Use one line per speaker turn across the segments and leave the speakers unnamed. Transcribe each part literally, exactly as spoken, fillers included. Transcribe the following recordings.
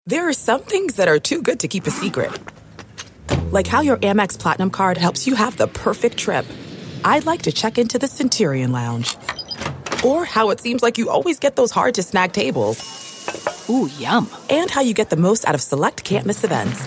There are some things that are too good to keep a secret. Like how your Amex Platinum card helps you have the perfect trip. I'd like to check into the Centurion Lounge. Or how it seems like you always get those hard-to-snag tables.
Ooh, yum.
And how you get the most out of select can't-miss events.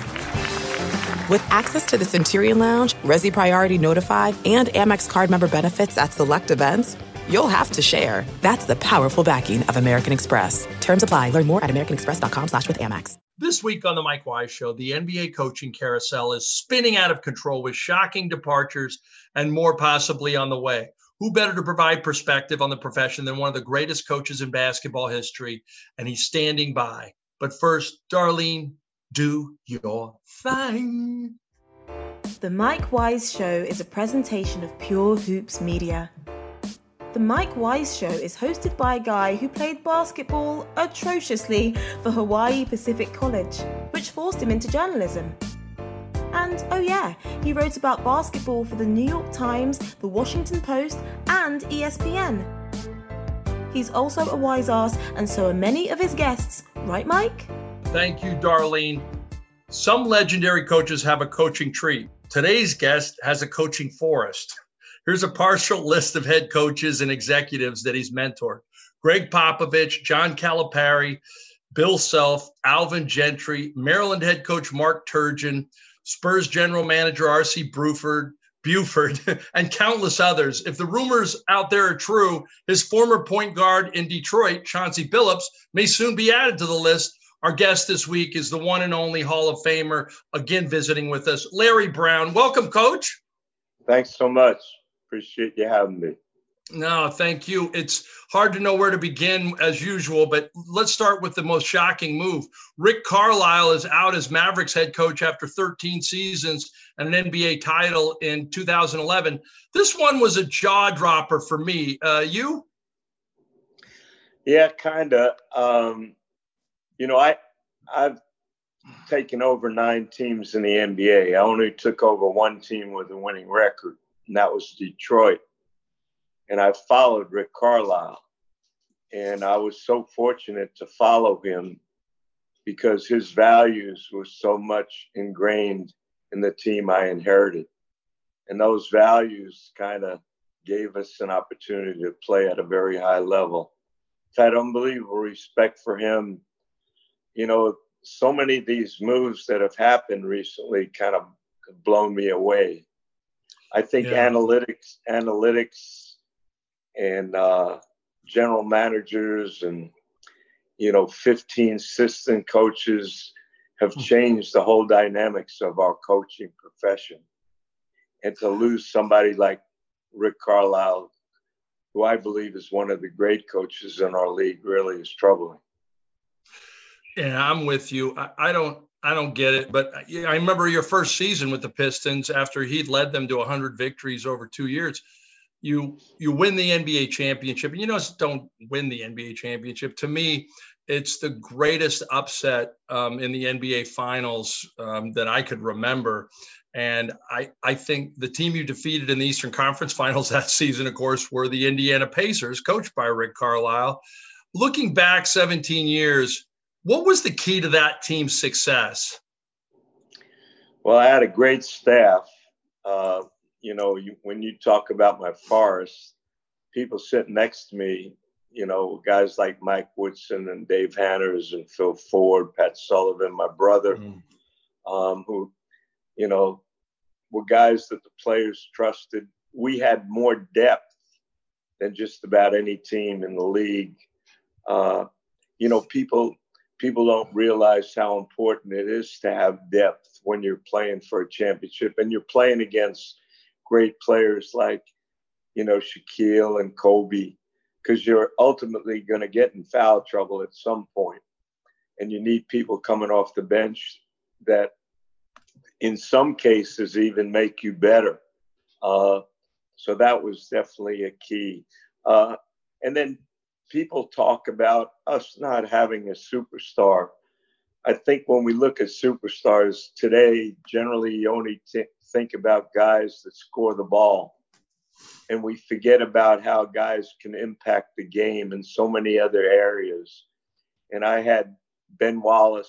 With access to the Centurion Lounge, Resi Priority Notified, and Amex card member benefits at select events, you'll have to share. That's the powerful backing of American Express. Terms apply. Learn more at americanexpress.com slash with Amex.
This week on the Mike Wise Show, the N B A coaching carousel is spinning out of control with shocking departures and more possibly on the way. Who better to provide perspective on the profession than one of the greatest coaches in basketball history? And he's standing by. But first, Darlene, do your thing.
The Mike Wise Show is a presentation of Pure Hoops Media. The Mike Wise Show is hosted by a guy who played basketball atrociously for Hawaii Pacific College, which forced him into journalism. And, oh yeah, he wrote about basketball for the New York Times, the Washington Post, and E S P N. He's also a wise ass, and so are many of his guests. Right, Mike?
Thank you, Darlene. Some legendary coaches have a coaching tree. Today's guest has a coaching forest. Here's a partial list of head coaches and executives that he's mentored. Greg Popovich, John Calipari, Bill Self, Alvin Gentry, Maryland head coach Mark Turgeon, Spurs general manager R C Buford, Buford, and countless others. If the rumors out there are true, his former point guard in Detroit, Chauncey Billups, may soon be added to the list. Our guest this week is the one and only Hall of Famer, again visiting with us, Larry Brown. Welcome, Coach.
Thanks so much. Appreciate you having me.
No, thank you. It's hard to know where to begin as usual, but let's start with the most shocking move. Rick Carlisle is out as Mavericks head coach after thirteen seasons and an N B A title in two thousand eleven. This one was a jaw dropper for me. Uh, you?
Yeah, kind of. Um, you know, I, I've taken over nine teams in the N B A. I only took over one team with a winning record, and that was Detroit. And I followed Rick Carlisle. And I was so fortunate to follow him because his values were so much ingrained in the team I inherited. And those values kind of gave us an opportunity to play at a very high level. I've had unbelievable respect for him. You know, so many of these moves that have happened recently kind of blown me away. I think yeah. analytics, analytics, and uh, general managers and, you know, fifteen assistant coaches have changed the whole dynamics of our coaching profession. And to lose somebody like Rick Carlisle, who I believe is one of the great coaches in our league, really is troubling.
Yeah, I'm with you. I, I don't I don't get it. But I remember your first season with the Pistons after he'd led them to one hundred victories over two years. You you win the N B A championship. And you know, don't win the N B A championship. To me, it's the greatest upset um, in the N B A finals um, that I could remember. And I, I think the team you defeated in the Eastern Conference finals that season, of course, were the Indiana Pacers, coached by Rick Carlisle. Looking back seventeen years, what was the key to that team's success?
Well, I had a great staff. Uh, you know, you, when you talk about my forest, people sitting next to me, you know, guys like Mike Woodson and Dave Hanners and Phil Ford, Pat Sullivan, my brother, mm. um, who, you know, were guys that the players trusted. We had more depth than just about any team in the league. Uh, you know, people people don't realize how important it is to have depth when you're playing for a championship and you're playing against great players like, you know, Shaquille and Kobe, because you're ultimately going to get in foul trouble at some point. And you need people coming off the bench that in some cases even make you better. Uh, so that was definitely a key. Uh, and then people talk about us not having a superstar. I think when we look at superstars today, generally you only t- think about guys that score the ball. And we forget about how guys can impact the game in so many other areas. And I had Ben Wallace,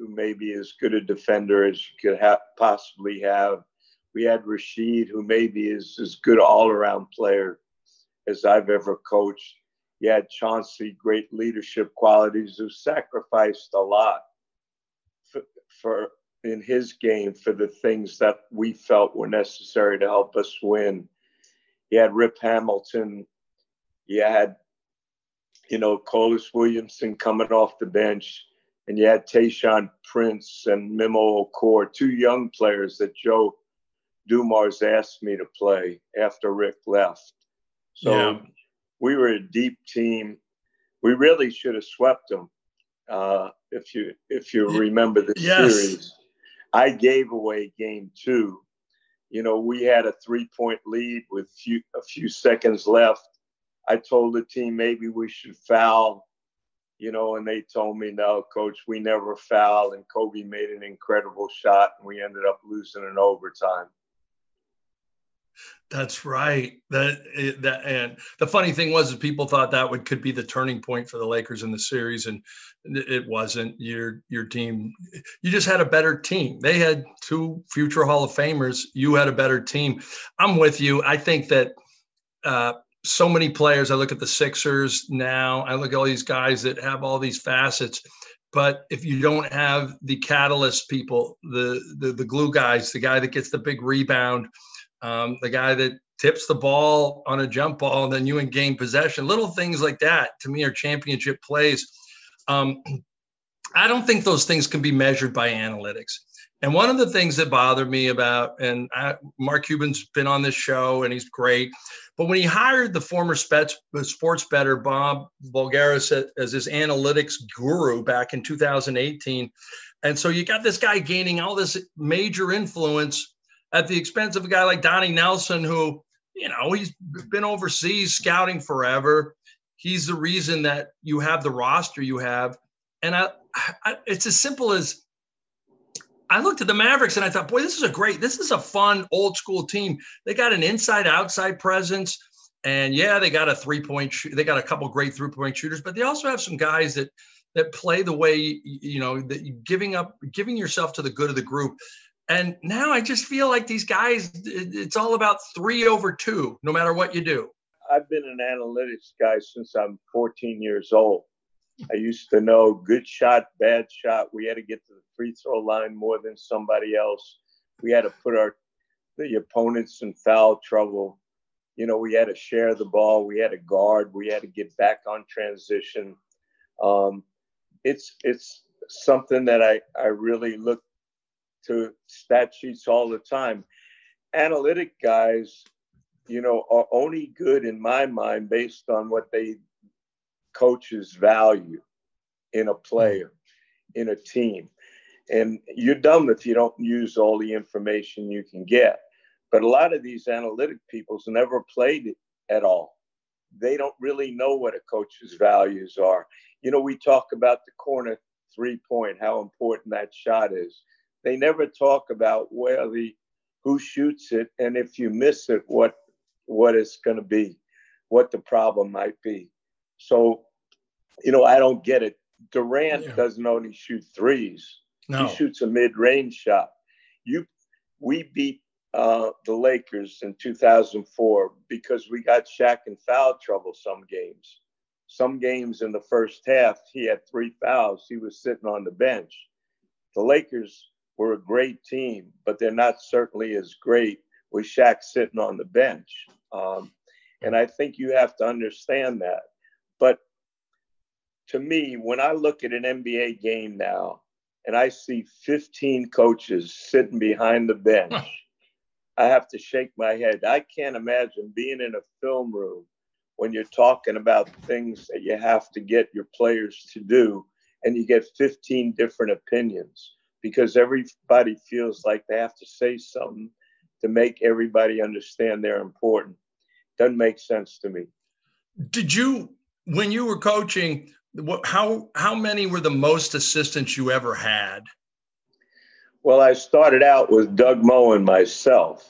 who may be as good a defender as you could ha- possibly have. We had Rasheed, who maybe is as good an all-around player as I've ever coached. You had Chauncey, great leadership qualities, who sacrificed a lot for, for in his game for the things that we felt were necessary to help us win. You had Rip Hamilton. You had, you know, Colas Williamson coming off the bench. And you had Tayshaun Prince and Memo Okor, two young players that Joe Dumars asked me to play after Rick left. So yeah. We were a deep team. We really should have swept them. Uh, if you if you remember the yes. series, I gave away game two. You know, we had a three-point lead with few, a few seconds left. I told the team maybe we should foul, you know, and they told me, no, coach, we never foul. And Kobe made an incredible shot, and we ended up losing in overtime.
That's right. That that and the funny thing was, is people thought that would could be the turning point for the Lakers in the series, and it wasn't. Your your team, you just had a better team. They had two future Hall of Famers. You had a better team. I'm with you. I think that uh, so many players. I look at the Sixers now. I look at all these guys that have all these facets. But if you don't have the catalyst people, the the the glue guys, the guy that gets the big rebound. Um, the guy that tips the ball on a jump ball and then you and gain possession, little things like that to me are championship plays. Um, I don't think those things can be measured by analytics. And one of the things that bothered me about, and I, Mark Cuban's been on this show and he's great, but when he hired the former sports, sports bettor Bob Voulgaris as his analytics guru back in two thousand eighteen, and so you got this guy gaining all this major influence at the expense of a guy like Donnie Nelson, who, you know, he's been overseas scouting forever. He's the reason that you have the roster you have. And I, I, it's as simple as I looked at the Mavericks and I thought, boy, this is a great, this is a fun old school team. They got an inside outside presence. And yeah, they got a three point, sh- they got a couple great three point shooters, but they also have some guys that, that play the way, you know, that you giving up, giving yourself to the good of the group. And now I just feel like these guys, it's all about three over two, no matter what you do.
I've been an analytics guy since I'm fourteen years old. I used to know good shot, bad shot. We had to get to the free throw line more than somebody else. We had to put our the opponents in foul trouble. You know, we had to share the ball. We had to guard. We had to get back on transition. Um, it's it's something that I, I really look to stat sheets all the time. Analytic guys, you know, are only good in my mind based on what they coaches value in a player, in a team. And you're dumb if you don't use all the information you can get. But a lot of these analytic peoples never played it at all. They don't really know what a coach's values are. You know, we talk about the corner three point, how important that shot is. They never talk about where the who shoots it, and if you miss it, what what it's going to be, what the problem might be. So, you know, I don't get it. Durant yeah. doesn't only shoot threes; no. He shoots a mid-range shot. You, we beat uh, the Lakers in two thousand four because we got Shaq in foul trouble. Some games, some games in the first half, he had three fouls. He was sitting on the bench. The Lakers were a great team, but they're not certainly as great with Shaq sitting on the bench. Um, and I think you have to understand that. But to me, when I look at an N B A game now and I see fifteen coaches sitting behind the bench, I have to shake my head. I can't imagine being in a film room when you're talking about things that you have to get your players to do and you get fifteen different opinions, because everybody feels like they have to say something to make everybody understand they're important. Doesn't make sense to me.
Did you, when you were coaching, what, how how many were the most assistants you ever had?
Well, I started out with Doug Moe and myself.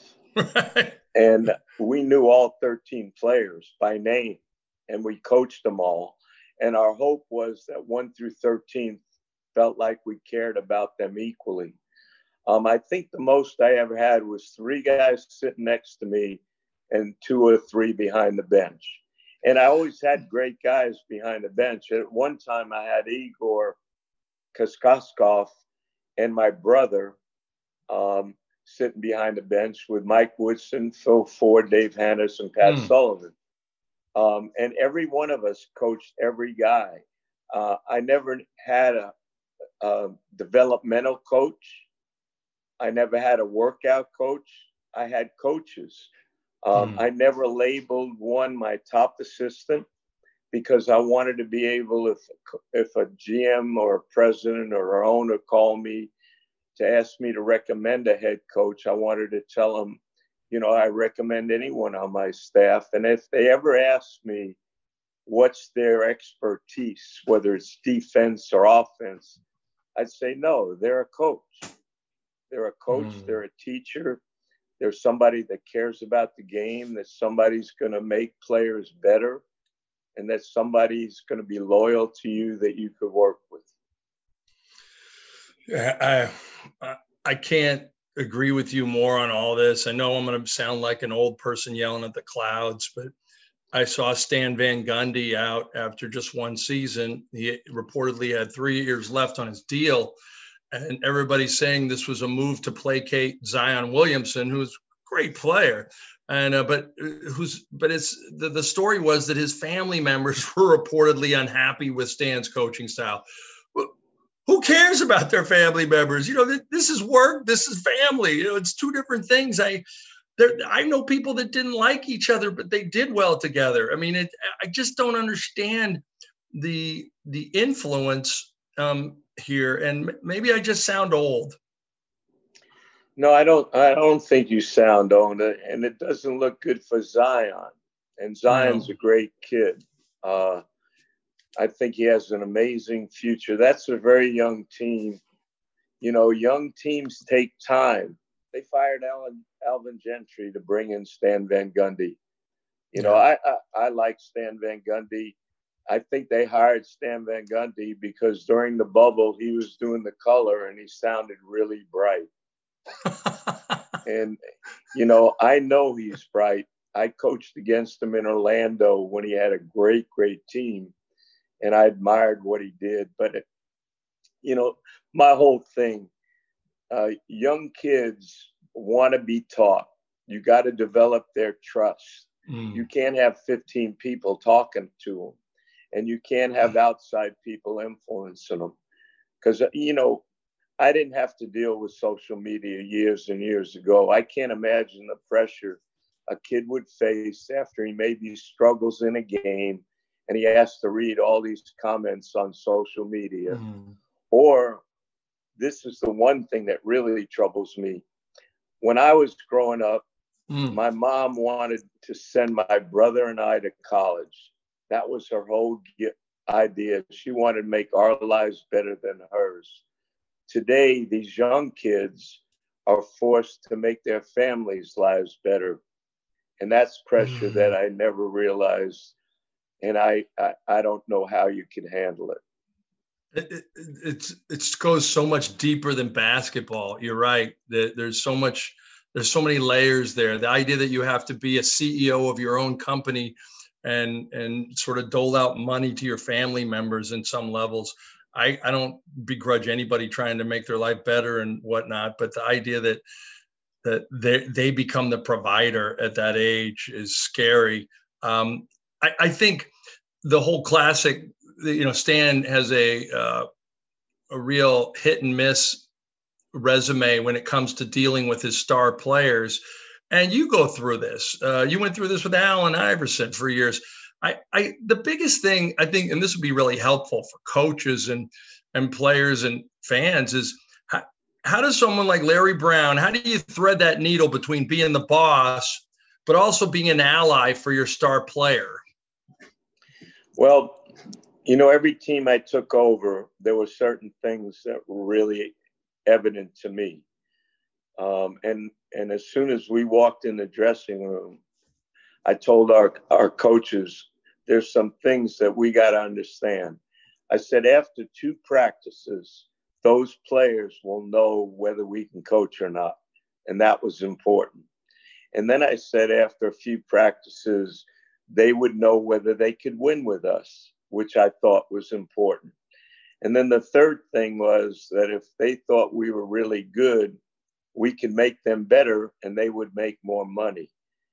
And we knew all thirteen players by name, and we coached them all. And our hope was that one through thirteen felt like we cared about them equally. Um, I think the most I ever had was three guys sitting next to me and two or three behind the bench. And I always had great guys behind the bench. At one time, I had Igor Kokoskov and my brother um, sitting behind the bench with Mike Woodson, Phil Ford, Dave Hannes, and Pat mm. Sullivan. Um, and every one of us coached every guy. Uh, I never had a, a developmental coach. I never had a workout coach. I had coaches. Um, mm. I never labeled one my top assistant because I wanted to be able, if if a G M or a president or an owner called me to ask me to recommend a head coach, I wanted to tell them, you know, I recommend anyone on my staff. And if they ever ask me what's their expertise, whether it's defense or offense, I'd say, no, they're a coach. They're a coach, mm. they're a teacher. There's somebody that cares about the game, that somebody's going to make players better, and that somebody's going to be loyal to you that you could work with.
I, I, I can't agree with you more on all this. I know I'm going to sound like an old person yelling at the clouds, but I saw Stan Van Gundy out after just one season. He reportedly had three years left on his deal. And everybody's saying this was a move to placate Zion Williamson, who's a great player. And uh, but who's but it's the, the story was that his family members were reportedly unhappy with Stan's coaching style. Who cares about their family members? You know, this is work. This is family. You know, it's two different things. I there, I know people that didn't like each other, but they did well together. I mean, it, I just don't understand the the influence um, here, and maybe I just sound old.
No, I don't. I don't think you sound old, and it doesn't look good for Zion. And Zion's no. a great kid. Uh, I think he has an amazing future. That's a very young team. You know, young teams take time. They fired Alan, Alvin Gentry to bring in Stan Van Gundy. You yeah. know, I, I I like Stan Van Gundy. I think they hired Stan Van Gundy because during the bubble, he was doing the color and he sounded really bright. And, you know, I know he's bright. I coached against him in Orlando when he had a great, great team. And I admired what he did. But, it, you know, my whole thing, uh, young kids want to be taught. You got to develop their trust. Mm. You can't have fifteen people talking to them. And you can't have outside people influencing them. Because, you know, I didn't have to deal with social media years and years ago. I can't imagine the pressure a kid would face after he maybe struggles in a game and he has to read all these comments on social media. Mm. Or this is the one thing that really troubles me. When I was growing up, mm. my mom wanted to send my brother and I to college. That was her whole idea. She wanted to make our lives better than hers. Today, these young kids are forced to make their families' lives better. And that's pressure mm. that I never realized. And I, I, I don't know how you can handle it.
It, it it's it goes so much deeper than basketball. You're right. There's so much, there's so many layers there. The idea that you have to be a C E O of your own company and and sort of dole out money to your family members in some levels. I, I don't begrudge anybody trying to make their life better and whatnot, but the idea that that they they become the provider at that age is scary. Um, I, I think the whole classic, you know, Stan has a uh, a real hit and miss resume when it comes to dealing with his star players. And you go through this. Uh, you went through this with Allen Iverson for years. I, I, the biggest thing I think, and this would be really helpful for coaches and and players and fans, is how, how does someone like Larry Brown, how do you thread that needle between being the boss, but also being an ally for your star player?
Well, you know, every team I took over, there were certain things that were really evident to me. Um, and and as soon as we walked in the dressing room, I told our, our coaches, there's some things that we got to understand. I said, after two practices, those players will know whether we can coach or not. And that was important. And then I said, after a few practices, they would know whether they could win with us, which I thought was important. And then the third thing was that if they thought we were really good, we could make them better and they would make more money.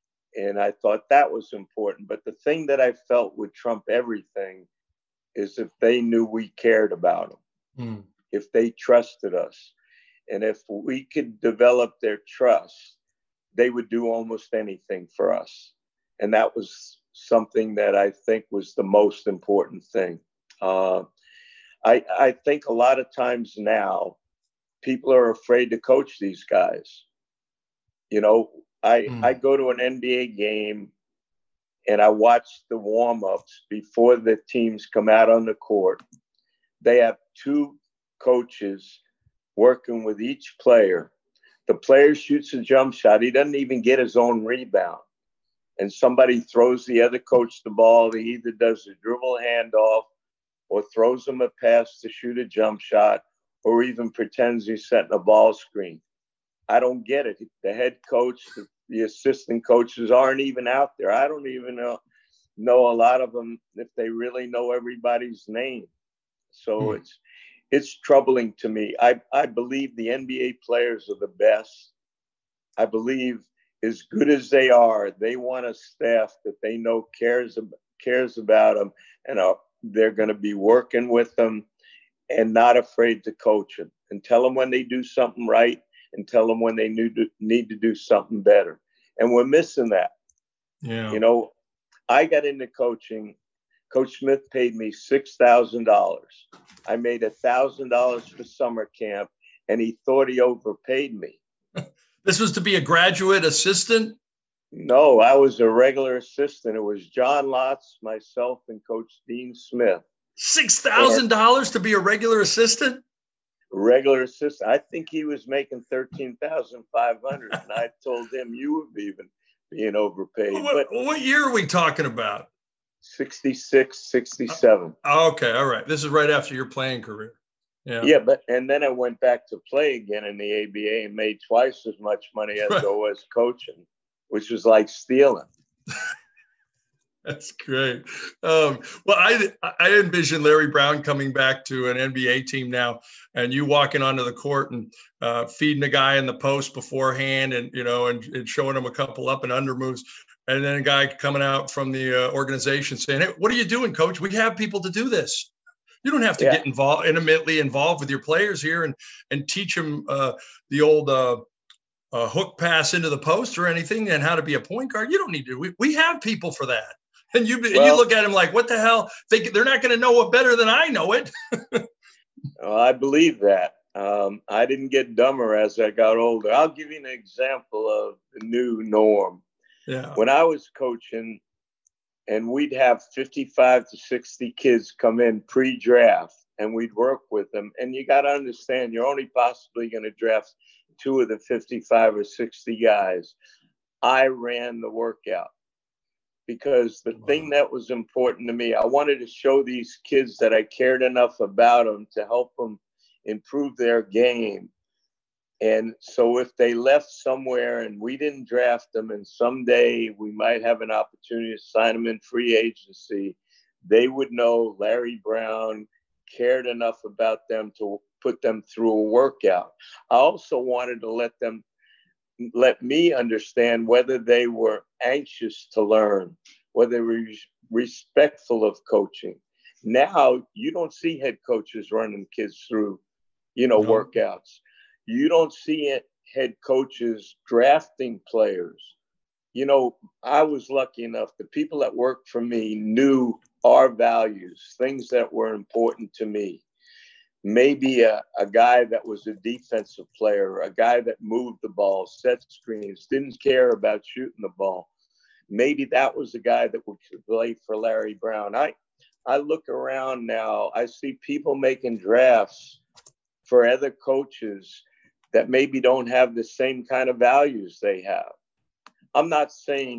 And I thought that was important. But the thing that I felt would trump everything is if they knew we cared about them, mm. if they trusted us. And if we could develop their trust, they would do almost anything for us. And that was something that I think was the most important thing. Uh, I, I think a lot of times now, people are afraid to coach these guys. You know, I, mm. I go to an N B A game and I watch the warm-ups before the teams come out on the court. They have two coaches working with each player. The player shoots a jump shot. He doesn't even get his own rebound. And somebody throws the other coach the ball. He either does a dribble handoff or throws him a pass to shoot a jump shot, or even pretends he's setting a ball screen. I don't get it. The head coach, the, the assistant coaches aren't even out there. I don't even know, know a lot of them if they really know everybody's name. So hmm. it's it's troubling to me. I, I believe the N B A players are the best. I believe as good as they are, they want a staff that they know cares, cares about them, and are, they're going to be working with them and not afraid to coach them and tell them when they do something right and tell them when they need to, need to do something better. And we're missing that.
Yeah.
You know, I got into coaching. Coach Smith paid me six thousand dollars. I made one thousand dollars for summer camp, and he thought he overpaid me.
This was to be a graduate assistant?
No, I was a regular assistant. It was John Lotz, myself, and Coach Dean Smith.
six thousand dollars to be a regular assistant?
Regular assistant. I think he was making thirteen thousand five hundred dollars, and I told him you were even being overpaid.
What,
but
what year are we talking about?
sixty-six, sixty-seven.
Oh, okay, all right. This is right after your playing career. Yeah.
Yeah, but and then I went back to play again in the A B A and made twice as much money as right. I was coaching, which was like stealing.
That's great. Um, well, I I envision Larry Brown coming back to an N B A team now, and you walking onto the court and uh, feeding a guy in the post beforehand, and you know, and, and showing him a couple up and under moves, and then a guy coming out from the uh, organization saying, "Hey, what are you doing, coach? We have people to do this. You don't have to yeah. get involved, intimately involved with your players here, and and teach them uh, the old uh, uh, hook pass into the post or anything, and how to be a point guard. You don't need to. We we have people for that." And you well, and you look at him like, what the hell? They, they're not going to know it better than I know it.
Well, I believe that. Um, I didn't get dumber as I got older. I'll give you an example of the new norm.
Yeah.
When I was coaching, and we'd have fifty-five to sixty kids come in pre-draft, and we'd work with them. And you got to understand, you're only possibly going to draft two of the fifty-five or sixty guys. I ran the workout. Because the wow. thing that was important to me, I wanted to show these kids that I cared enough about them to help them improve their game. And so if they left somewhere and we didn't draft them, and someday we might have an opportunity to sign them in free agency, they would know Larry Brown cared enough about them to put them through a workout. I also wanted to let them let me understand whether they were anxious to learn, whether they were respectful of coaching. Now, you don't see head coaches running kids through, you know, no. workouts. You don't see it, head coaches drafting players. You know, I was lucky enough, the people that worked for me knew our values, things that were important to me. Maybe a, a guy that was a defensive player, a guy that moved the ball, set screens, didn't care about shooting the ball. Maybe that was the guy that would play for Larry Brown. I, I look around now, I see people making drafts for other coaches that maybe don't have the same kind of values they have. I'm not saying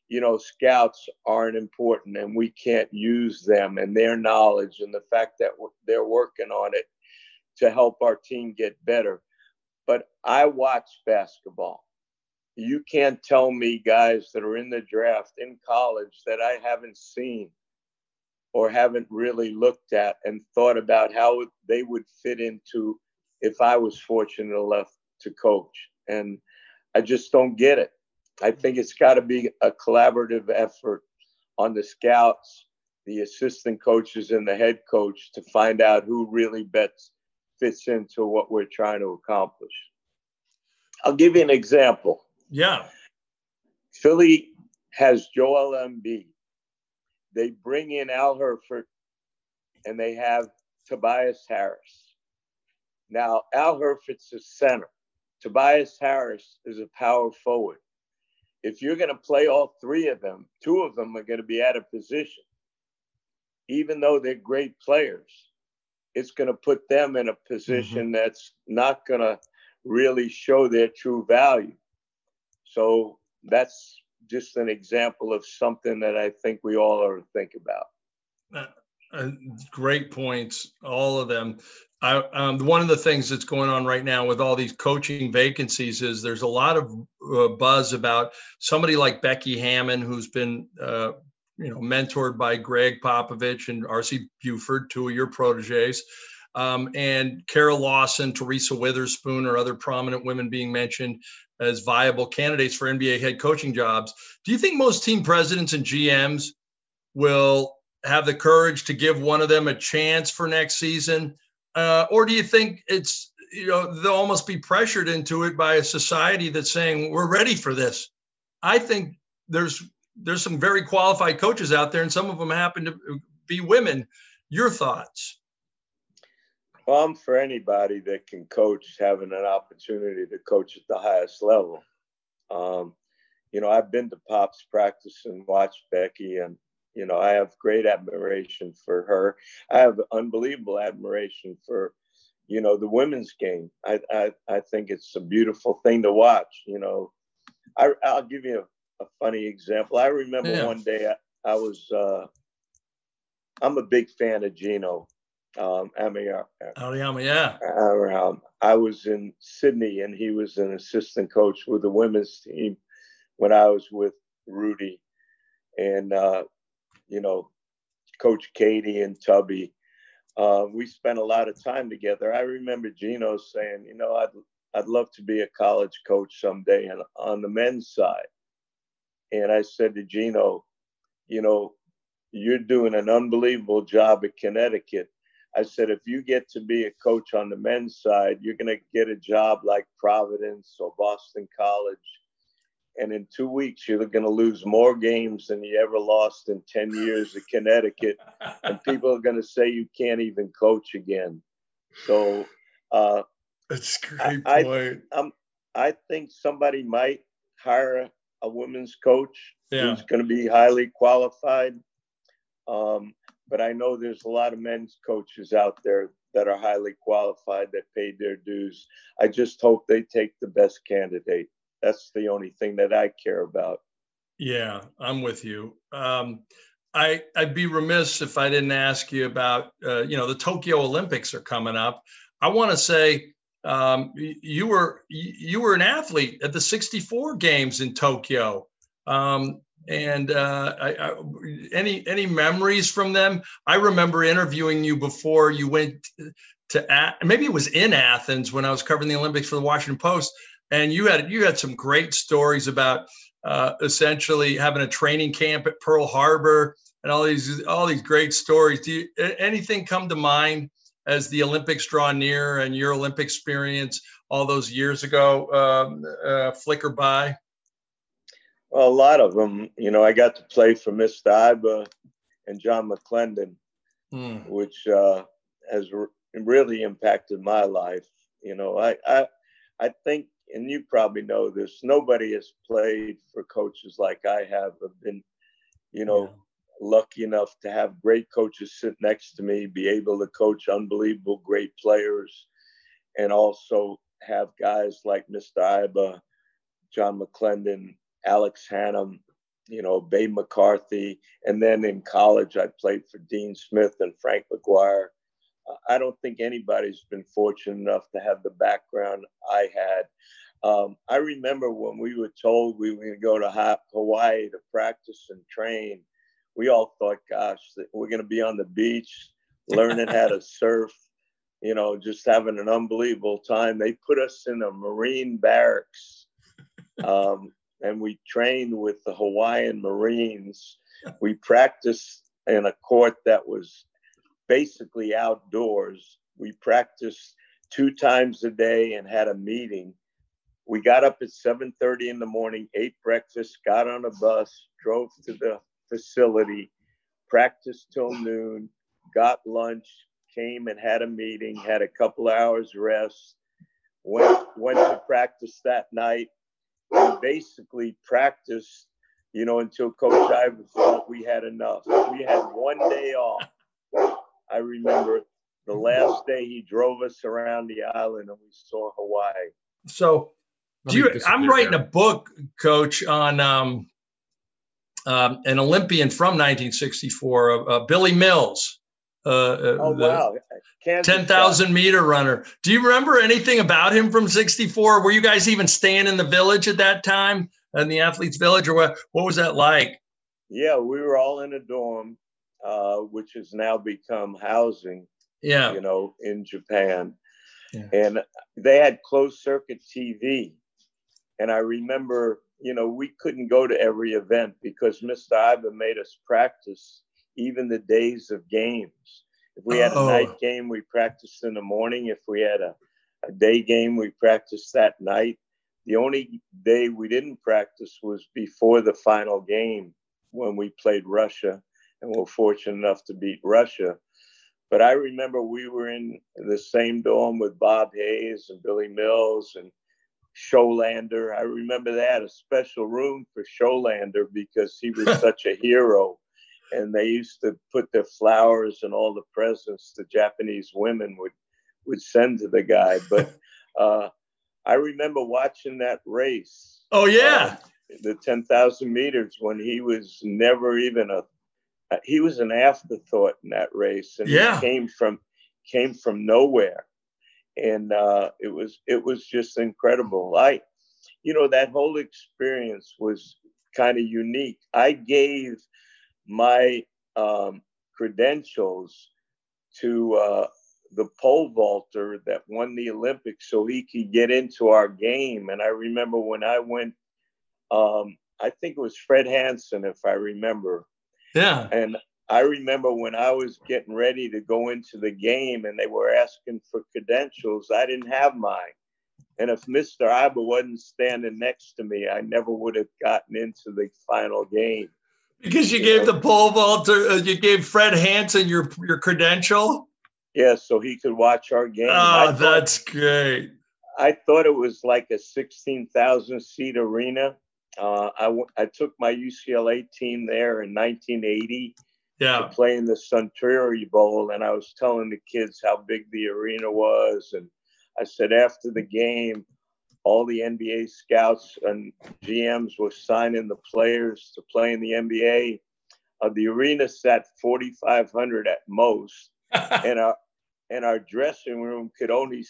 you know, scouts aren't important and we can't use them and their knowledge and the fact that they're working on it to help our team get better. But I watch basketball. You can't tell me guys that are in the draft in college that I haven't seen or haven't really looked at and thought about how they would fit into if I was fortunate enough to coach. And I just don't get it. I think it's got to be a collaborative effort on the scouts, the assistant coaches, and the head coach to find out who really best fits into what we're trying to accomplish. I'll give you an example.
Yeah.
Philly has Joel Embiid. They bring in Al Horford, and they have Tobias Harris. Now, Al Horford's a center. Tobias Harris is a power forward. If you're going to play all three of them, two of them are going to be out of position. Even though they're great players, it's going to put them in a position mm-hmm. that's not going to really show their true value. So that's just an example of something that I think we all ought to think about.
Uh, uh, great points, all of them. I, um, one of the things that's going on right now with all these coaching vacancies is there's a lot of uh, buzz about somebody like Becky Hammon, who's been, uh, you know, mentored by Greg Popovich and R C Buford, two of your proteges, um, and Carol Lawson, Teresa Witherspoon, or other prominent women being mentioned as viable candidates for N B A head coaching jobs. Do you think most team presidents and G Ms will have the courage to give one of them a chance for next season? Uh, or do you think it's, you know, they'll almost be pressured into it by a society that's saying, we're ready for this? I think there's there's some very qualified coaches out there, and some of them happen to be women. Your thoughts?
Well, I'm for anybody that can coach, having an opportunity to coach at the highest level. Um, you know, I've been to Pop's practice and watched Becky, and you know, I have great admiration for her. I have unbelievable admiration for, you know, the women's game. I I, I think it's a beautiful thing to watch. You know, I, I'll give you a, a funny example. I remember yeah. one day I, I was, uh, I'm a big fan of Gino. Um, Auriemma,
Auriemma, yeah.
Um, I was in Sydney and he was an assistant coach with the women's team when I was with Rudy. And, uh, you know, Coach Katie and Tubby. Uh, we spent a lot of time together. I remember Gino saying, you know, I'd I'd love to be a college coach someday and on the men's side. And I said to Gino, you know, you're doing an unbelievable job at Connecticut. I said, if you get to be a coach on the men's side, you're going to get a job like Providence or Boston College. And in two weeks, you're going to lose more games than you ever lost in ten years at Connecticut. And people are going to say you can't even coach again. So uh,
that's a great
I,
point.
I, um, I think somebody might hire a women's coach yeah. who's going to be highly qualified. Um, but I know there's a lot of men's coaches out there that are highly qualified that paid their dues. I just hope they take the best candidate. That's the only thing that I care about.
Yeah, I'm with you. Um, I, I'd be remiss if I didn't ask you about, uh, you know, the Tokyo Olympics are coming up. I want to say um, you were you were an athlete at the sixty-four games in Tokyo. Um, and uh, I, I, any any memories from them? I remember interviewing you before you went to, maybe it was in Athens when I was covering the Olympics for the Washington Post. And you had you had some great stories about uh, essentially having a training camp at Pearl Harbor and all these all these great stories. Do you, anything come to mind as the Olympics draw near and your Olympic experience all those years ago um, uh, flicker by?
Well, a lot of them. You know, I got to play for Mister Iba and John McClendon, hmm. which uh, has re- really impacted my life. You know, I I, I think. And you probably know this, nobody has played for coaches like I have. I've been, you know, yeah. lucky enough to have great coaches sit next to me, be able to coach unbelievable great players, and also have guys like Mister Iba, John McClendon, Alex Hannum, you know, Bay McCarthy. And then in college, I played for Dean Smith and Frank McGuire. I don't think anybody's been fortunate enough to have the background I had. Um, I remember when we were told we were going to go to ha- Hawaii to practice and train, we all thought, gosh, we're going to be on the beach, learning how to surf, you know, just having an unbelievable time. They put us in a Marine barracks, um, and we trained with the Hawaiian Marines. We practiced in a court that was basically outdoors. We practiced two times a day and had a meeting. We got up at seven thirty in the morning, ate breakfast, got on a bus, drove to the facility, practiced till noon, got lunch, came and had a meeting, had a couple hours rest, went, went to practice that night, and basically practiced, you know, until Coach Ivor thought we had enough. We had one day off. I remember the last day he drove us around the island and we saw Hawaii.
So do you, I'm writing a book, Coach, on um, um, an Olympian from nineteen sixty-four, uh, uh, Billy Mills. Uh,
oh, wow.
ten thousand meter runner. Do you remember anything about him from sixty-four? Were you guys even staying in the village at that time, in the athletes village, or what, what was that like?
Yeah, we were all in a dorm, uh, which has now become housing,
yeah.
you know, in Japan.
Yeah.
And they had closed circuit T V. And I remember, you know, we couldn't go to every event because Mister Ivor made us practice even the days of games. If we had
oh.
a night game, we practiced in the morning. If we had a, a day game, we practiced that night. The only day we didn't practice was before the final game when we played Russia and were fortunate enough to beat Russia. But I remember we were in the same dorm with Bob Hayes and Billy Mills and Scholander. I remember they had a special room for Scholander because he was such a hero. And they used to put their flowers and all the presents the Japanese women would, would send to the guy. But uh, I remember watching that race.
Oh, yeah.
Uh, the ten thousand meters when he was never even a, he was an afterthought in that race. And
yeah.
he came from, came from nowhere. And uh, it was, it was just incredible. I, you know, that whole experience was kind of unique. I gave my um, credentials to uh, the pole vaulter that won the Olympics so he could get into our game. And I remember when I went, um, I think it was Fred Hansen, if I remember.
Yeah.
And I remember when I was getting ready to go into the game and they were asking for credentials, I didn't have mine. And if Mister Ivor wasn't standing next to me, I never would have gotten into the final game.
Because you, you gave know? the pole vaulter, uh, you gave Fred Hansen your your credential?
Yeah, so he could watch our game.
Oh, thought, that's great.
I thought it was like a sixteen thousand seat arena. Uh, I, w- I took my U C L A team there in nineteen eighty
yeah.
to play in the Suntory Bowl, and I was telling the kids how big the arena was. And I said after the game, all the N B A scouts and G Ms were signing the players to play in the N B A. Uh, the arena sat forty-five hundred at most, and our and our dressing room could only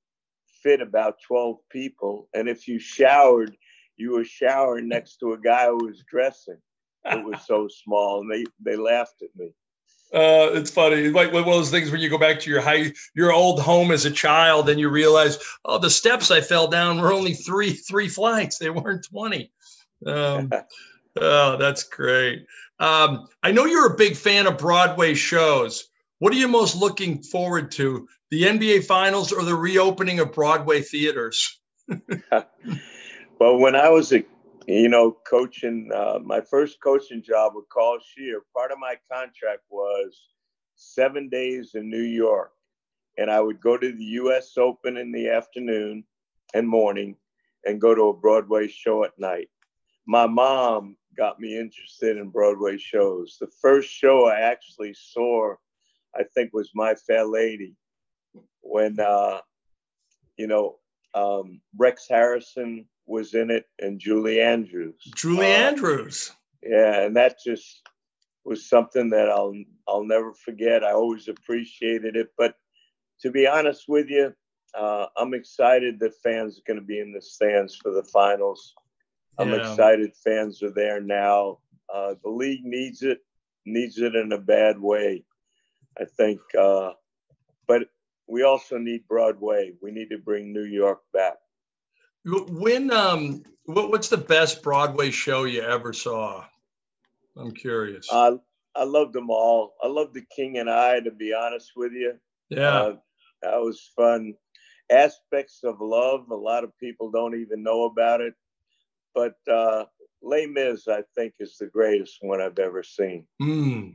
fit about twelve people. And if you showered, you were showering next to a guy who was dressing. It was so small, and they they laughed at me.
Uh, it's funny. Like one of those things when you go back to your high, your old home as a child, and you realize, oh, the steps I fell down were only three three flights. They weren't twenty. Um, oh, that's great. Um, I know you're a big fan of Broadway shows. What are you most looking forward to? The N B A Finals or the reopening of Broadway theaters?
Well, when I was a You know, coaching, uh, my first coaching job with Carl Shear, part of my contract was seven days in New York. And I would go to the U S Open in the afternoon and morning and go to a Broadway show at night. My mom got me interested in Broadway shows. The first show I actually saw, I think, was My Fair Lady, when, uh, you know, um, Rex Harrison was in it, and Julie Andrews.
Julie
uh,
Andrews.
Yeah, and that just was something that I'll I'll never forget. I always appreciated it. But to be honest with you, uh, I'm excited that fans are going to be in the stands for the finals. I'm
Yeah.
excited fans are there now. Uh, the league needs it, needs it in a bad way, I think. Uh, but we also need Broadway. We need to bring New York back.
When um, what, what's the best Broadway show you ever saw? I'm curious.
Uh, I loved them all. I loved The King and I, to be honest with you.
Yeah.
Uh, that was fun. Aspects of Love, a lot of people don't even know about it. But uh, Les Mis, I think, is the greatest one I've ever seen.
Mm.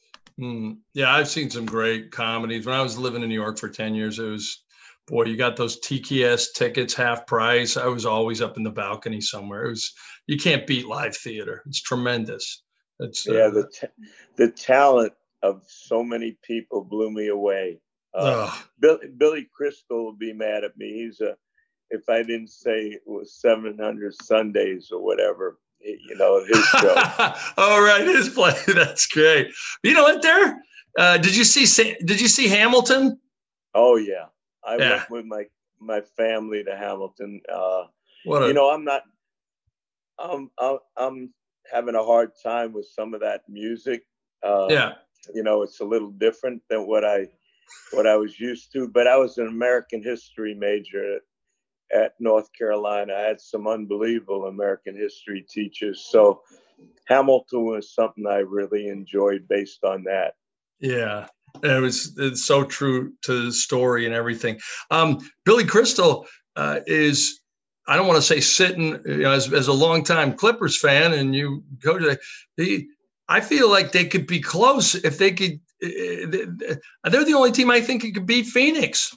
Mm. Yeah, I've seen some great comedies. When I was living in New York for ten years, it was, boy, you got those T K S tickets half price. I was always up in the balcony somewhere. It was, you can't beat live theater. It's tremendous. It's
yeah,
uh,
the t- the talent of so many people blew me away. Uh, Bill, Billy Crystal will be mad at me. He's a, if I didn't say it was seven hundred Sundays or whatever, you know, his show.
Oh, right, his play. That's great. You know what? There, uh, did you see? Did you see Hamilton?
Oh yeah, I
yeah.
went with my my family to Hamilton. Uh,
what a,
you know, I'm not. I'm I'm having a hard time with some of that music. Uh,
yeah.
You know, it's a little different than what I what I was used to. But I was an American history major at, at North Carolina. I had some unbelievable American history teachers. So Hamilton was something I really enjoyed based on that.
Yeah, it was it's so true to the story and everything. Um, Billy Crystal uh, is, I don't want to say sitting, you know, as, as a longtime Clippers fan, and you go to the, I feel like they could be close if they could. They're the only team I think could beat Phoenix.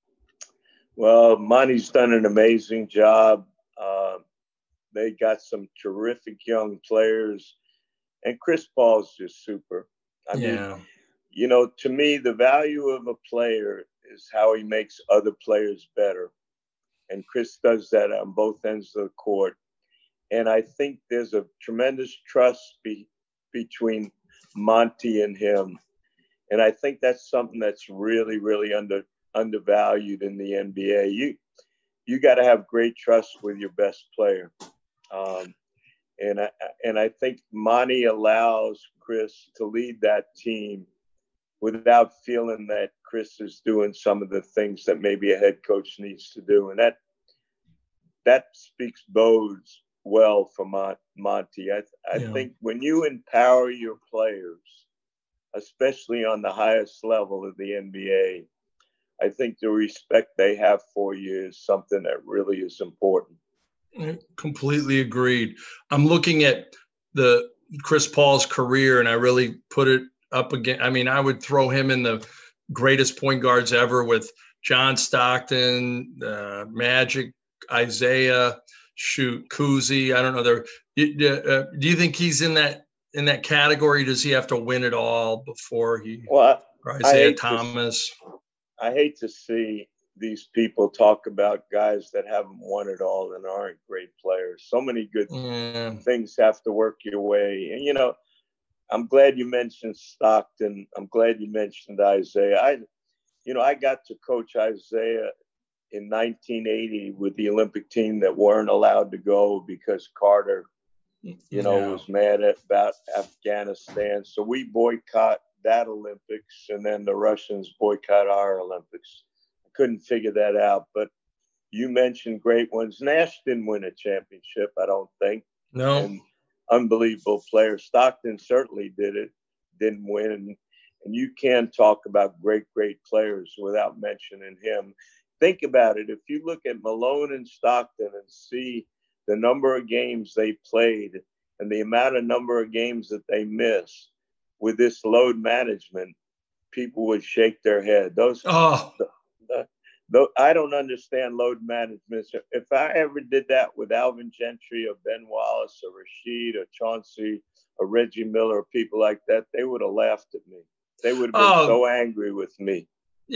Well, Monty's done an amazing job. Uh, they got some terrific young players, and Chris Paul's just super. I
yeah.
mean, you know, to me, the value of a player is how he makes other players better. And Chris does that on both ends of the court. And I think there's a tremendous trust be, between Monty and him. And I think that's something that's really, really under undervalued in the N B A. You you got to have great trust with your best player. Um, and I, and I think Monty allows Chris to lead that team without feeling that Chris is doing some of the things that maybe a head coach needs to do. And that that speaks bodes well for Mon- Monty. I, I yeah. think when you empower your players, especially on the highest level of the N B A, I think the respect they have for you is something that really is important.
Completely agreed. I'm looking at the Chris Paul's career, and I really put it up again. I mean, I would throw him in the greatest point guards ever with John Stockton, uh, Magic, Isaiah, shoot, Cousy. I don't know. There. Uh, do you think he's in that in that category? Does he have to win it all before he?
Well,
or Isaiah Thomas.
To, I hate to see these people talk about guys that haven't won it all and aren't great players. So many good
yeah.
things have to work your way. And, you know, I'm glad you mentioned Stockton. I'm glad you mentioned Isaiah. I, you know, I got to coach Isaiah in nineteen eighty with the Olympic team that weren't allowed to go because Carter, you know,
yeah.
was mad at, about Afghanistan. So we boycott that Olympics, and then the Russians boycott our Olympics. I couldn't figure that out. But you mentioned great ones. Nash didn't win a championship, I don't think.
No.
And unbelievable player. Stockton certainly did it, didn't win. And, and you can't talk about great, great players without mentioning him. Think about it. If you look at Malone and Stockton and see the number of games they played and the amount of number of games that they missed with this load management, people would shake their head. Those,
oh.
the, the, the, I don't understand load management. If I ever did that with Alvin Gentry or Ben Wallace or Rasheed or Chauncey or Reggie Miller or people like that, they would have laughed at me. They would have been oh. so angry with me.
Yeah.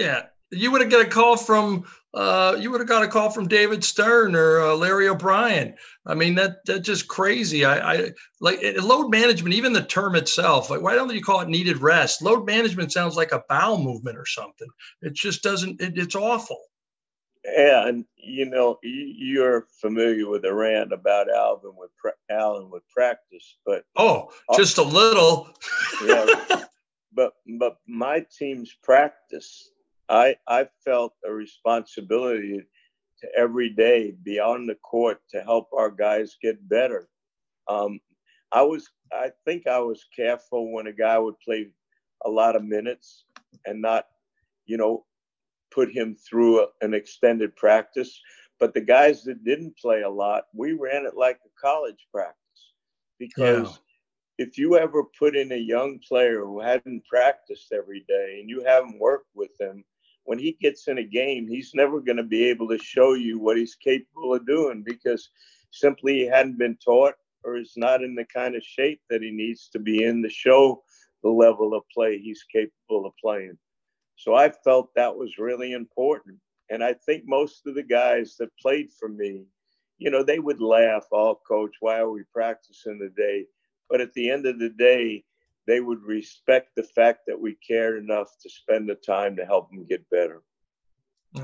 You would have got a call from uh, you would have got a call from David Stern or uh, Larry O'Brien. I mean, that that's just crazy. I, I like it, load management, even the term itself. Like, why don't you call it needed rest? Load management sounds like a bowel movement or something. It just doesn't. It, it's awful.
Yeah, and you know, you're familiar with the rant about Alvin with Allen with practice, but
oh, just a little.
Yeah, but but my team's practice, I I felt a responsibility to every day be on the court to help our guys get better. Um, I was I think I was careful when a guy would play a lot of minutes and not, you know, put him through a, an extended practice. But the guys that didn't play a lot, we ran it like a college practice. Because yeah. if you ever put in a young player who hadn't practiced every day and you haven't worked with him, when he gets in a game, he's never going to be able to show you what he's capable of doing because simply he hadn't been taught or is not in the kind of shape that he needs to be in to show the level of play he's capable of playing. So I felt that was really important. And I think most of the guys that played for me, you know, they would laugh, oh, coach, why are we practicing today? But at the end of the day, they would respect the fact that we cared enough to spend the time to help them get better.
Uh,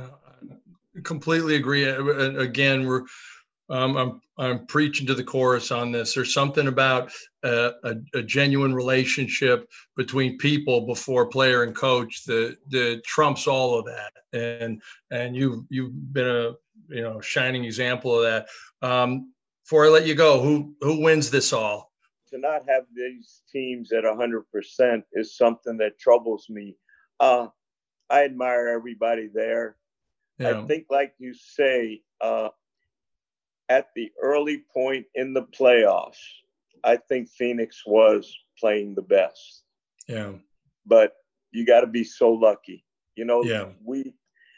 I completely agree. Again, we're um, I'm I'm preaching to the chorus on this. There's something about uh, a, a genuine relationship between people before player and coach that, that trumps all of that. And and you've you've been a you know shining example of that. Um, before I let you go, who who wins this all?
To not have these teams at one hundred percent is something that troubles me. Uh, I admire everybody there. Yeah. I think, like you say, uh, at the early point in the playoffs, I think Phoenix was playing the best.
Yeah.
But you got to be so lucky. You know,
yeah.
we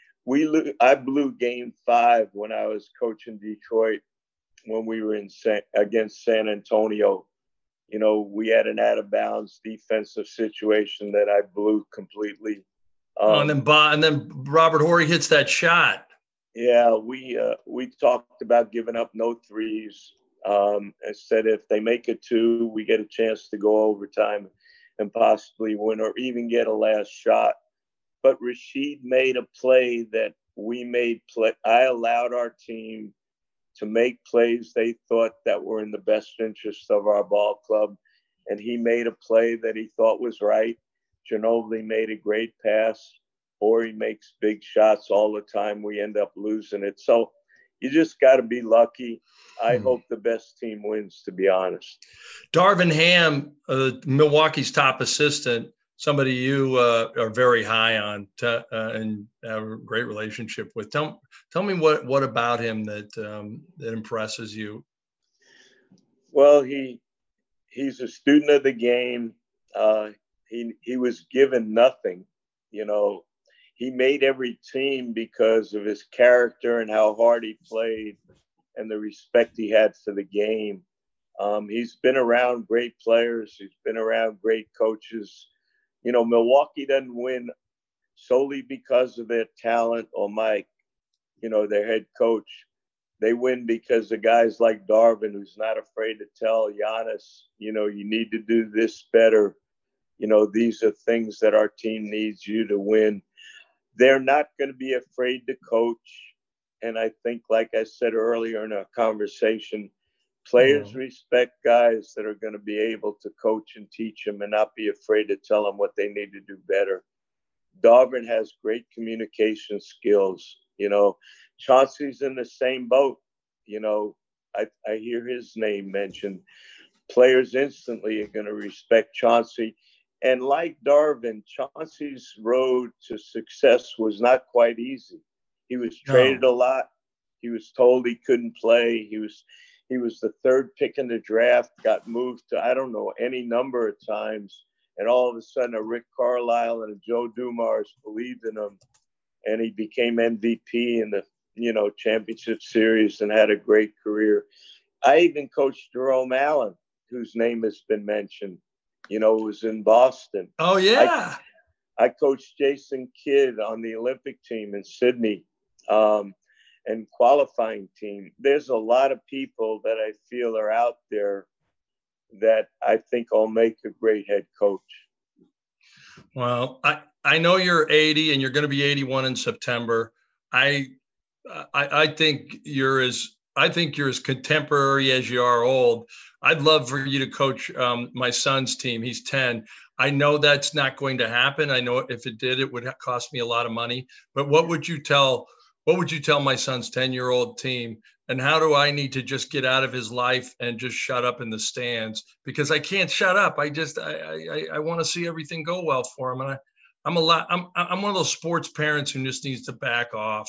we I blew game five when I was coaching Detroit when we were in San, against San Antonio. You know, we had an out of bounds defensive situation that I blew completely.
Um, oh, and then and then Robert Horry hits that shot.
Yeah, we uh, we talked about giving up no threes. Um, and said if they make it two, we get a chance to go overtime and possibly win or even get a last shot. But Rasheed made a play that we made play. I allowed our team to make plays they thought that were in the best interest of our ball club. And he made a play that he thought was right. Ginobili made a great pass, or he makes big shots all the time. We end up losing it. So you just got to be lucky. I hmm. hope the best team wins, to be honest.
Darvin Ham, uh, Milwaukee's top assistant, somebody you uh, are very high on to, uh, and have a great relationship with. Tell, tell me what, what about him that um, that impresses you?
Well, he he's a student of the game. Uh, he he was given nothing. You know, he made every team because of his character and how hard he played and the respect he had for the game. Um, he's been around great players. He's been around great coaches. You know, Milwaukee doesn't win solely because of their talent or Mike, you know, their head coach. They win because of guys like Darvin, who's not afraid to tell Giannis, you know, you need to do this better. You know, these are things that our team needs you to win. They're not going to be afraid to coach. And I think, like I said earlier in our conversation, players mm-hmm. respect guys that are going to be able to coach and teach them and not be afraid to tell them what they need to do better. Darvin has great communication skills. You know, Chauncey's in the same boat. You know, I, I hear his name mentioned. Players instantly are going to respect Chauncey. And like Darvin, Chauncey's road to success was not quite easy. He was traded no. a lot. He was told he couldn't play. He was he was the third pick in the draft, got moved to, I don't know, any number of times. And all of a sudden, a Rick Carlisle and a Joe Dumars believed in him. And he became M V P in the, you know, championship series and had a great career. I even coached Jerome Allen, whose name has been mentioned. You know, was in Boston.
Oh, yeah.
I coached Jason Kidd on the Olympic team in Sydney um, and qualifying team. There's a lot of people that I feel are out there that I think will make a great head coach.
Well, I, I know you're eighty and you're going to be eighty-one in September. I, I I think you're as I think you're as contemporary as you are old. I'd love for you to coach um, my son's team. He's ten. I know that's not going to happen. I know if it did, it would cost me a lot of money. But what would you tell what would you tell my son's ten-year-old team? And how do I need to just get out of his life and just shut up in the stands? Because I can't shut up. I just I I, I want to see everything go well for him. And I, I'm a lot. I'm I'm one of those sports parents who just needs to back off.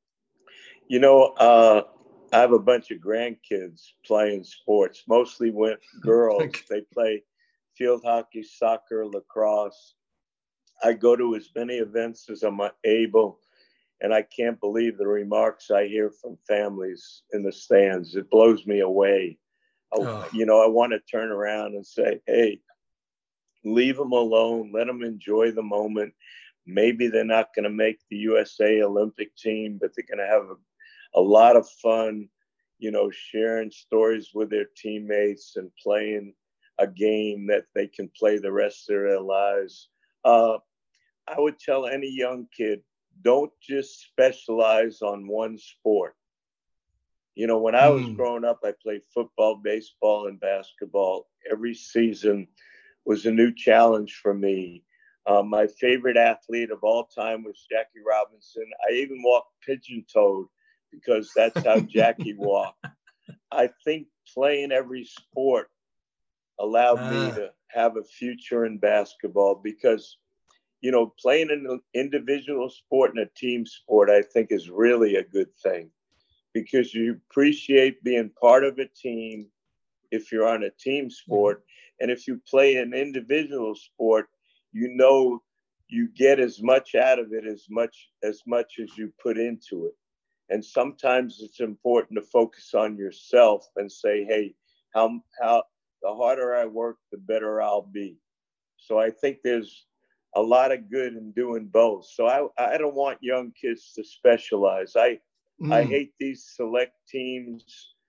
You know, uh, I have a bunch of grandkids playing sports, mostly with girls. They play field hockey, soccer, lacrosse. I go to as many events as I'm able. And I can't believe the remarks I hear from families in the stands. It blows me away. Oh. I, you know, I want to turn around and say, hey, leave them alone. Let them enjoy the moment. Maybe they're not going to make the U S A Olympic team, but they're going to have a, a lot of fun, you know, sharing stories with their teammates and playing a game that they can play the rest of their lives. Uh, I would tell any young kid, don't just specialize on one sport. You know, when I was mm. growing up, I played football, baseball, and basketball. Every season was a new challenge for me. Um, my favorite athlete of all time was Jackie Robinson. I even walked pigeon-toed because that's how Jackie walked. I think playing every sport allowed uh. me to have a future in basketball because you know, playing an individual sport and a team sport, I think is really a good thing because you appreciate being part of a team if you're on a team sport. And if you play an individual sport, you know, you get as much out of it as much as much as you put into it. And sometimes it's important to focus on yourself and say, hey, how, how the harder I work, the better I'll be. So I think there's a lot of good in doing both. So I, I don't want young kids to specialize. I mm. I hate these select teams.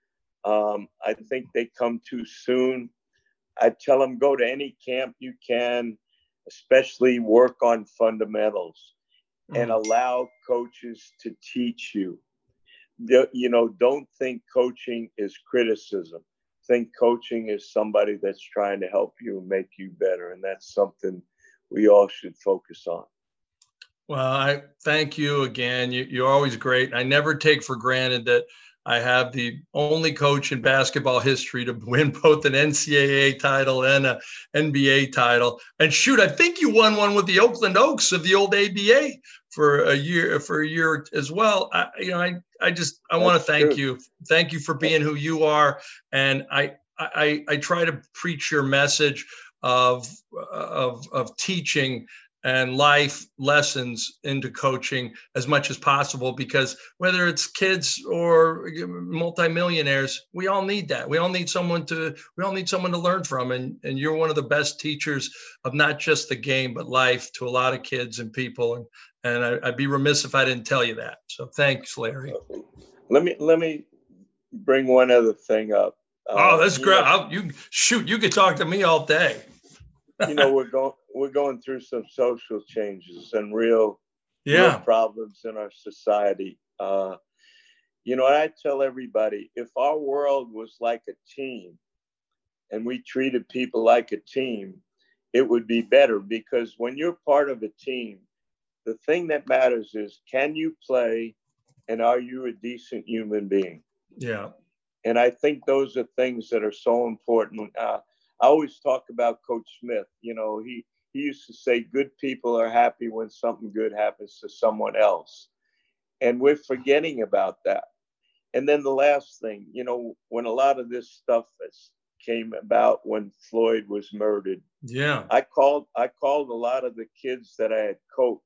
Um, I think they come too soon. I tell them go to any camp you can, especially work on fundamentals mm. and allow coaches to teach you. The, you know, don't think coaching is criticism. Think coaching is somebody that's trying to help you and make you better. And that's something we all should focus on.
Well, I thank you again. You, you're always great. I never take for granted that I have the only coach in basketball history to win both an N C double A title and a N B A title. And shoot, I think you won one with the Oakland Oaks of the old A B A for a year, for a year as well. I, you know, I, I just, I want to thank true. you. Thank you for being who you are. And I, I, I try to preach your message of, of, of teaching and life lessons into coaching as much as possible, because whether it's kids or multimillionaires, we all need that. We all need someone to, we all need someone to learn from. And, and you're one of the best teachers of not just the game, but life to a lot of kids and people. And, and I, I'd be remiss if I didn't tell you that. So thanks, Larry.
Let me, let me bring one other thing up.
Oh, that's uh, great. I'll, you shoot, you could talk to me all day.
You know, we're going, we're going through some social changes and real,
yeah.
real problems in our society. Uh, you know, I tell everybody, if our world was like a team and we treated people like a team, it would be better, because when you're part of a team, the thing that matters is, can you play and are you a decent human being?
Yeah.
And I think those are things that are so important. Uh, I always talk about Coach Smith. You know, he, he used to say, good people are happy when something good happens to someone else. And we're forgetting about that. And then the last thing, you know, when a lot of this stuff has came about when Floyd was murdered,
yeah,
I called, I called a lot of the kids that I had coached.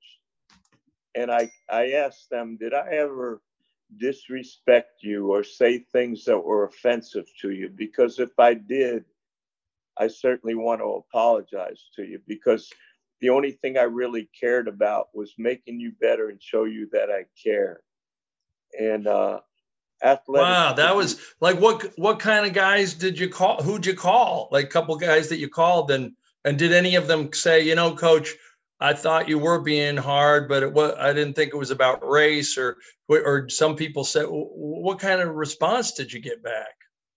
And I, I asked them, did I ever disrespect you or say things that were offensive to you? Because if I did, I certainly want to apologize to you, because the only thing I really cared about was making you better and show you that I care. And uh, athletics.
Wow, that was like what what kind of guys did you call? Who'd you call? Like a couple guys that you called, and and did any of them say, you know, Coach, I thought you were being hard, but it was, I didn't think it was about race, or or some people said, what kind of response did you get back?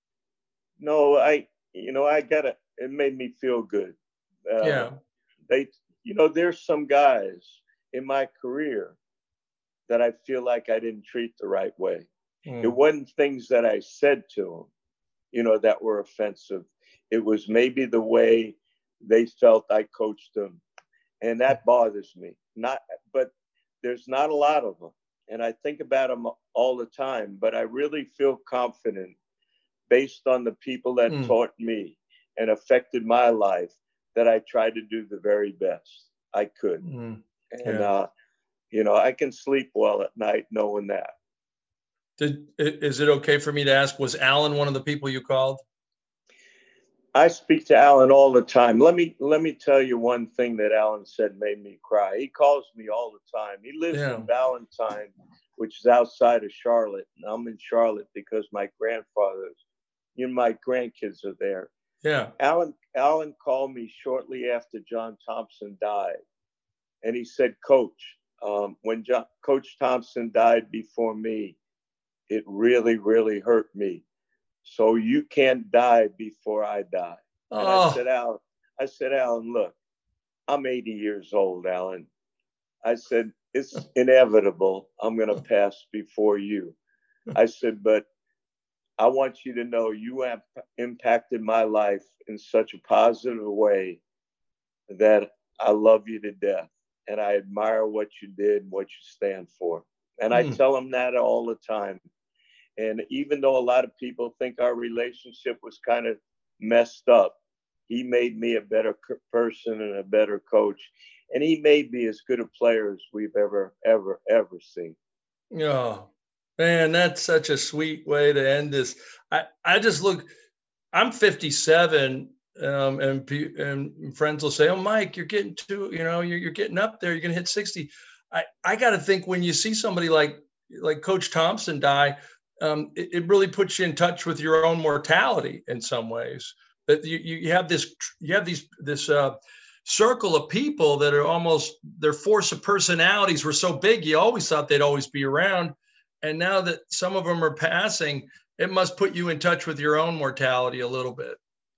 No, I, you know, I got it. It made me feel good. Uh,
yeah.
They, you know, there's some guys in my career that I feel like I didn't treat the right way. Mm. It wasn't things that I said to them, you know, that were offensive. It was maybe the way they felt I coached them. And that bothers me. Not, but there's not a lot of them. And I think about them all the time, but I really feel confident based on the people that mm. taught me and affected my life that I tried to do the very best I could. Mm. And, yeah. uh, you know, I can sleep well at night knowing that.
Did, is it okay for me to ask, was Alan one of the people you called?
I speak to Alan all the time. Let me let me tell you one thing that Alan said made me cry. He calls me all the time. He lives yeah. in Valentine, which is outside of Charlotte. And I'm in Charlotte because my grandfather's, you know, my grandkids are there.
Yeah.
Alan Alan called me shortly after John Thompson died. And he said, Coach, um, when John, Coach Thompson died before me, it really, really hurt me. So you can't die before I die. And oh. I said, Alan, I said, Alan, look, I'm eighty years old, Alan. I said, it's inevitable. I'm going to pass before you. I said, but I want you to know you have impacted my life in such a positive way that I love you to death. And I admire what you did and what you stand for. And mm. I tell him that all the time. And even though a lot of people think our relationship was kind of messed up, he made me a better person and a better coach. And he made me as good a player as we've ever, ever, ever seen.
Oh, man, that's such a sweet way to end this. I, I just look, I'm fifty-seven, um, and, and friends will say, oh, Mike, you're getting too, you know, you're, you're getting up there. You're going to hit sixty. I, I got to think when you see somebody like, like Coach Thompson die, Um, it, it really puts you in touch with your own mortality in some ways. That you, you have this, you have these, this uh, circle of people that are almost, their force of personalities were so big, you always thought they'd always be around. And now that some of them are passing, it must put you in touch with your own mortality a little bit.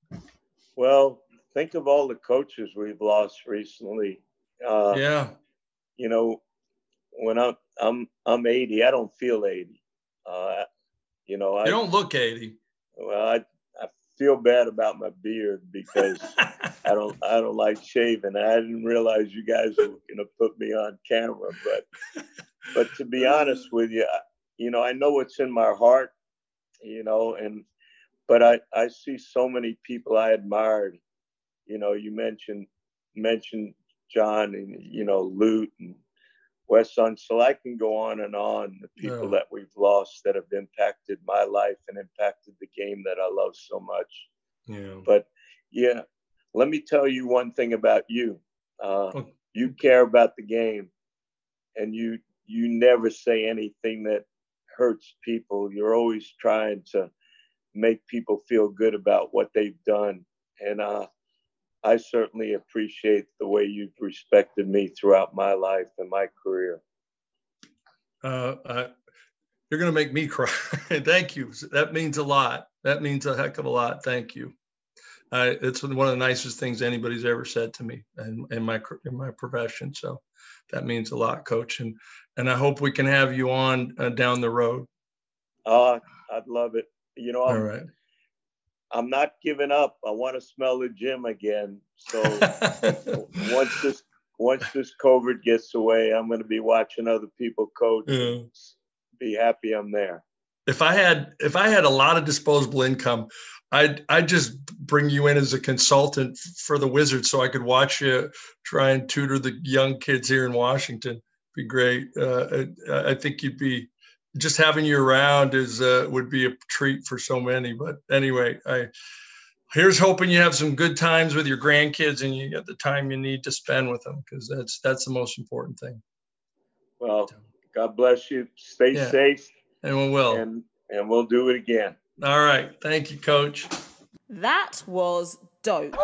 Well, think of all the coaches we've lost recently. Uh,
yeah.
You know, when I'm, I'm, I'm eighty, I don't feel eighty. Uh, you know, I
you don't look eighty.
Well, I, I feel bad about my beard because I don't I don't like shaving. I didn't realize you guys were going to put me on camera, but but to be honest with you, I, you know, I know what's in my heart, you know, and but I, I see so many people I admired. You know, you mentioned mentioned John and you know Lute and Wes Unseld. I can go on and on. The people yeah. that we've lost that have impacted my life and impacted the game that I love so much.
Yeah.
But yeah, let me tell you one thing about you. Uh, oh. You care about the game, and you you never say anything that hurts people. You're always trying to make people feel good about what they've done, and uh, I certainly appreciate the way you've respected me throughout my life and my career.
Uh, uh, you're going to make me cry. Thank you. That means a lot. That means a heck of a lot. Thank you. Uh, it's one of the nicest things anybody's ever said to me in, in my in my profession. So that means a lot, Coach. And and I hope we can have you on uh, down the road.
Uh, I'd love it. You know, I'm,
all right.
I'm not giving up. I want to smell the gym again. So once this once this COVID gets away, I'm going to be watching other people coach. Yeah. Be happy I'm there.
If I had if I had a lot of disposable income, I'd I'd just bring you in as a consultant for the Wizards so I could watch you try and tutor the young kids here in Washington. Be great. Uh, I, I think you'd be. Just having you around is uh, would be a treat for so many. But anyway, I Here's hoping you have some good times with your grandkids and you get the time you need to spend with them, because that's that's the most important thing.
Well, God bless you. Stay
yeah.
safe.
And we will.
And, and we'll do it again.
All right. Thank you, Coach.
That was dope.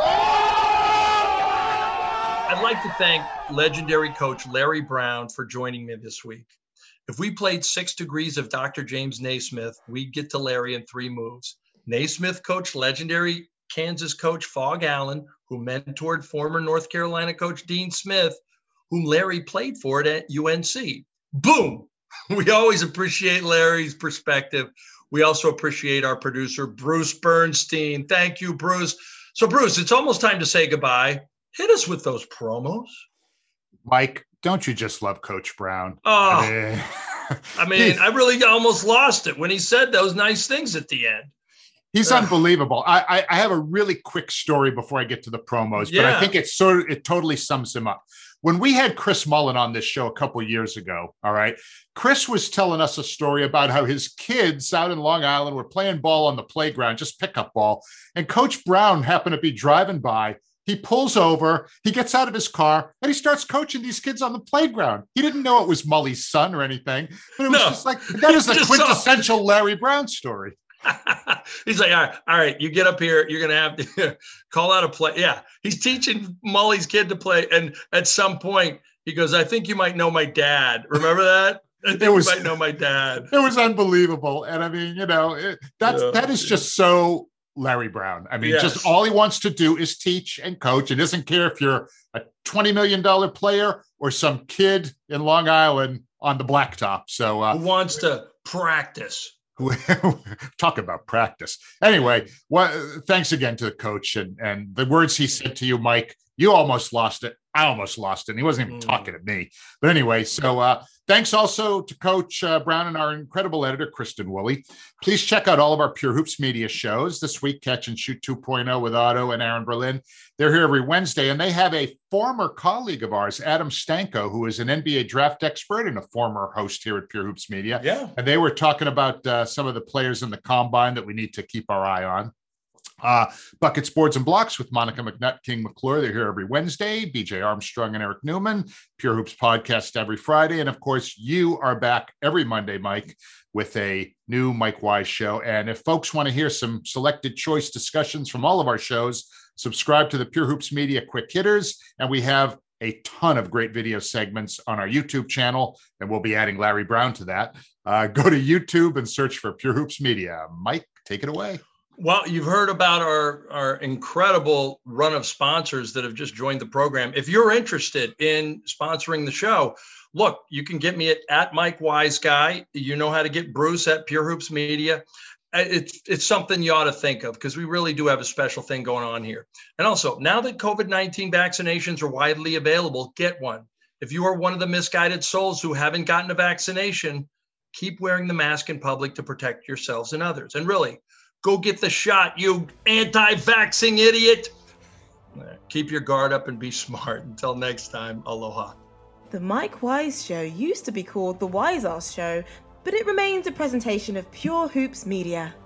I'd like to thank legendary coach Larry Brown for joining me this week. If we played Six Degrees of Doctor James Naismith, we'd get to Larry in three moves. Naismith coached legendary Kansas coach Phog Allen, who mentored former North Carolina coach Dean Smith, whom Larry played for at U N C. Boom! We always appreciate Larry's perspective. We also appreciate our producer, Bruce Bernstein. Thank you, Bruce. So, Bruce, it's almost time to say goodbye. Hit us with those promos.
Mike, don't you just love Coach Brown?
Oh,
I mean,
I, mean I really almost lost it when he said those nice things at the end.
He's
Ugh.
unbelievable. I, I, I have a really quick story before I get to the promos,
Yeah.
but I think it sort of, it totally sums him up. When we had Chris Mullen on this show a couple of years ago, all right, Chris was telling us a story about how his kids out in Long Island were playing ball on the playground, just pickup ball, and Coach Brown happened to be driving by. He pulls over, he gets out of his car, and he starts coaching these kids on the playground. He didn't know it was Mully's son or anything, but it was
No.
just like, that is the
Just
quintessential saw. Larry Brown story.
He's like, all right, all right, you get up here. You're going to have to call out a play. Yeah, he's teaching Mully's kid to play. And at some point, he goes, I think you might know my dad. Remember that? I think
It was,
you might know my dad.
It was unbelievable. And I mean, you know, it, that's,
Yeah.
that is just so Larry Brown. I mean,
Yes.
just all he wants to do is teach and coach and doesn't care if you're a twenty million dollars player or some kid in Long Island on the blacktop. So uh,
Who wants to practice?
talk about practice. Anyway, well, thanks again to the coach and, and the words he said to you, Mike. You almost lost it. I almost lost it. And he wasn't even mm. talking to me. But anyway, so uh, thanks also to Coach uh, Brown and our incredible editor, Kristen Woolley. Please check out all of our Pure Hoops media shows. This week, Catch and Shoot two point oh with Otto and Aaron Berlin. They're here every Wednesday, and they have a former colleague of ours, Adam Stanko, who is an N B A draft expert and a former host here at Pure Hoops Media.
Yeah.
And they were talking about uh, some of the players in the combine that we need to keep our eye on. Uh, Buckets, Boards, and Blocks with Monica McNutt, King McClure. They're here every Wednesday. B J Armstrong and Eric Newman. Pure Hoops podcast every Friday. And, of course, you are back every Monday, Mike, with a new Mike Wise show. And if folks want to hear some selected choice discussions from all of our shows, subscribe to the Pure Hoops Media Quick Hitters. And we have a ton of great video segments on our YouTube channel, and we'll be adding Larry Brown to that. Uh, go to YouTube and search for Pure Hoops Media. Mike, take it away.
Well, you've heard about our, our incredible run of sponsors that have just joined the program. If you're interested in sponsoring the show, look, you can get me at, at Mike Wise Guy. You know how to get Bruce at Pure Hoops Media. It's, it's something you ought to think of, because we really do have a special thing going on here. And also, now that COVID nineteen vaccinations are widely available, get one. If you are one of the misguided souls who haven't gotten a vaccination, keep wearing the mask in public to protect yourselves and others. And really, go get the shot, you anti-vaxxing idiot. Keep your guard up and be smart. Until next time, aloha.
The Mike Wise Show used to be called The Wise Ass Show, but it remains a presentation of Pure Hoops Media.